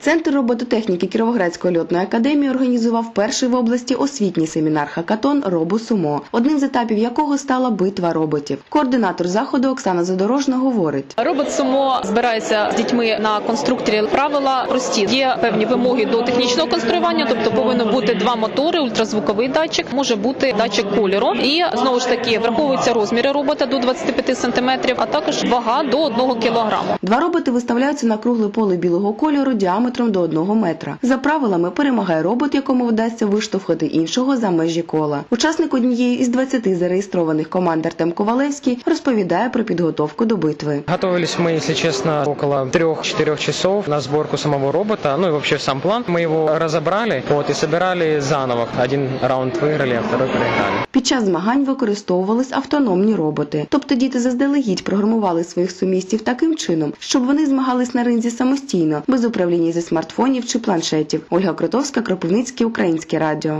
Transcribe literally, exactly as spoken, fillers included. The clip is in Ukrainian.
Центр робототехніки Кіровоградської льотної академії організував перший в області освітній семінар-хакатон «Робосумо», одним з етапів якого стала битва роботів. Координатор заходу Оксана Задорожна говорить. Робот-сумо збирається з дітьми на конструкторі. Правила прості. Є певні вимоги до технічного конструювання, тобто повинно бути два мотори, ультразвуковий датчик, може бути датчик кольору. І, знову ж таки, враховуються розміри робота до двадцяти п'яти сантиметрів, а також вага до одного кілограму. Два роботи виставляються на кругле поле білого кольору діаметром до одного метра. За правилами перемагає робот, якому вдасться виштовхати іншого за межі кола. Учасник однієї із двадцяти зареєстрованих команд Артем Ковалевський розповідає про підготовку до битви. Готовились мы, если честно, около трех-четырех часов на сборку самого робота, ну и вообще в сам план. Мы его разобрали вот, и собирали заново. Один раунд выиграли, а второй проиграли. Під час змагань використовувались автономні роботи. Тобто діти заздалегідь програмували своїх сумістів таким чином, щоб вони змагались на ринзі самостійно, без управління зі смартфонів чи планшетів. Ольга Кротовська, Кропивницький, Українське радіо.